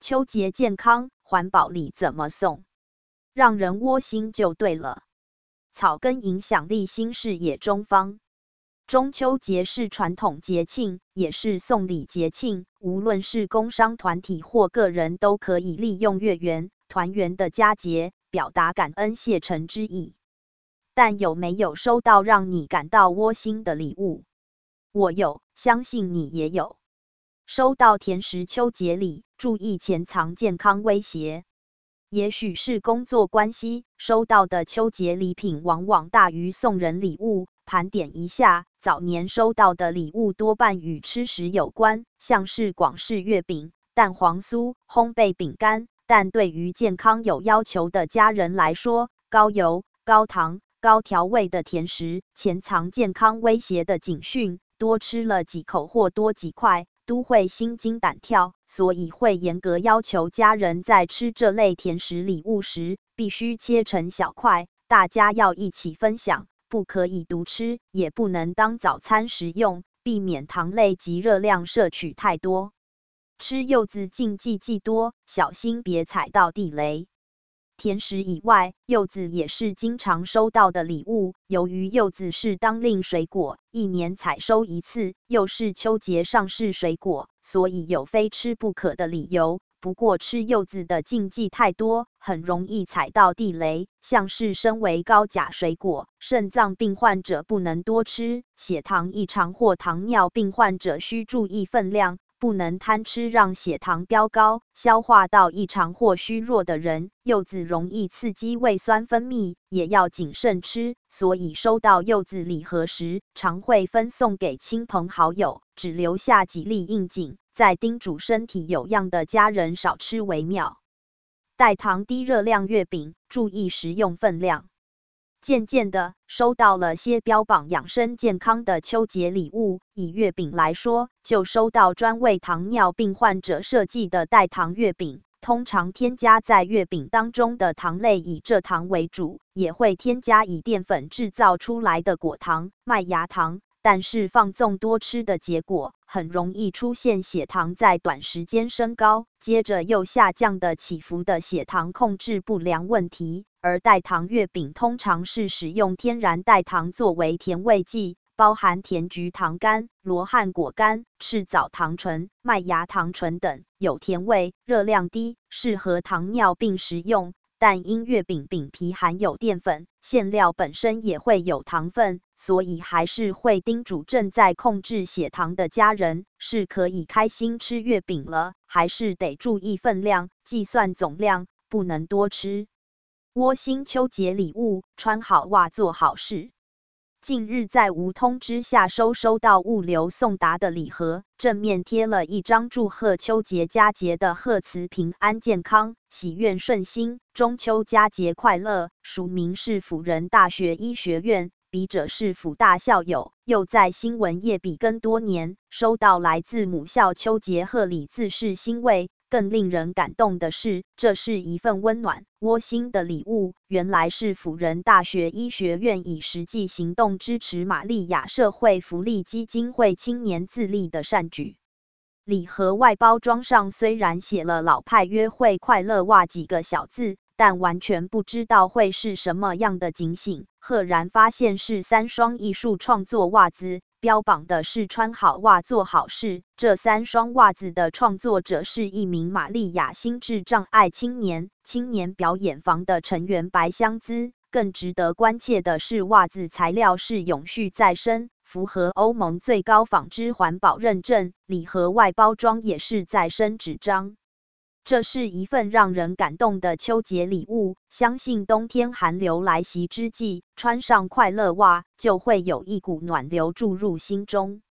秋节健康环保礼怎么送？让人窝心就对了。草根影响力新视野中方。中秋节是传统节庆，也是送礼节庆，无论是工商团体或个人都可以利用月圆、团圆的佳节，表达感恩谢忱之意。但有没有收到让你感到窝心的礼物？我有，相信你也有。收到甜食秋节礼，注意潜藏健康威胁。也许是工作关系，收到的秋节礼品往往大于送人礼物。盘点一下，早年收到的礼物多半与吃食有关，像是广式月饼、蛋黄酥、烘焙饼干。但对于健康有要求的家人来说，高油、高糖、高调味的甜食，潜藏健康威胁的警讯，多吃了几口或多几块，都会心惊胆跳，所以会严格要求家人在吃这类甜食礼物时，必须切成小块，大家要一起分享，不可以独吃，也不能当早餐食用，避免糖类及热量摄取太多。吃柚子禁忌既多，小心别踩到地雷。甜食以外，柚子也是经常收到的礼物。由于柚子是当令水果，一年采收一次，又是秋节上市水果，所以有非吃不可的理由。不过吃柚子的禁忌太多，很容易踩到地雷，像是身为高钾水果，肾脏病患者不能多吃，血糖异常或糖尿病患者需注意分量。不能贪吃让血糖飙高，消化道异常或虚弱的人，柚子容易刺激胃酸分泌，也要谨慎吃。所以收到柚子礼盒时，常会分送给亲朋好友，只留下几粒应景，再叮嘱身体有恙的家人少吃为妙。代糖低热量月饼，注意食用分量。渐渐的，收到了些标榜养生健康的秋节礼物。以月饼来说，就收到专为糖尿病患者设计的代糖月饼。通常添加在月饼当中的糖类以蔗糖为主，也会添加以淀粉制造出来的果糖、麦芽糖。但是放纵多吃的结果，很容易出现血糖在短时间升高，接着又下降的起伏的血糖控制不良问题。而代糖月饼通常是使用天然代糖作为甜味剂，包含甜菊糖苷、罗汉果苷、赤藻糖醇、麦芽糖醇等，有甜味，热量低，适合糖尿病食用。但因月饼饼皮含有淀粉，馅料本身也会有糖分，所以还是会叮嘱正在控制血糖的家人，是可以开心吃月饼了，还是得注意分量，计算总量，不能多吃。窝心秋节礼物，穿好袜做好事。近日在无通知下收到物流送达的礼盒，正面贴了一张祝贺秋节佳节的贺词，平安健康，喜愿顺心，中秋佳节快乐。署名是辅仁大学医学院，笔者是辅大校友，又在新闻业笔耕多年，收到来自母校秋节贺礼，自是欣慰。更令人感动的是，这是一份温暖、窝心的礼物。原来是辅仁大学医学院以实际行动支持玛利亚社会福利基金会青年自立的善举。礼盒外包装上虽然写了老派约会快乐袜几个小字，但完全不知道会是什么样的警醒。赫然发现是3双艺术创作袜子，标榜的是穿好袜做好事。这3双袜子的创作者是一名玛利亚心智障碍青年表演房的成员白香姿。更值得关切的是，袜子材料是永续再生，符合欧盟最高纺织环保认证，礼盒外包装也是再生纸张。这是一份让人感动的秋节礼物，相信冬天寒流来袭之际，穿上快乐袜，就会有一股暖流注入心中。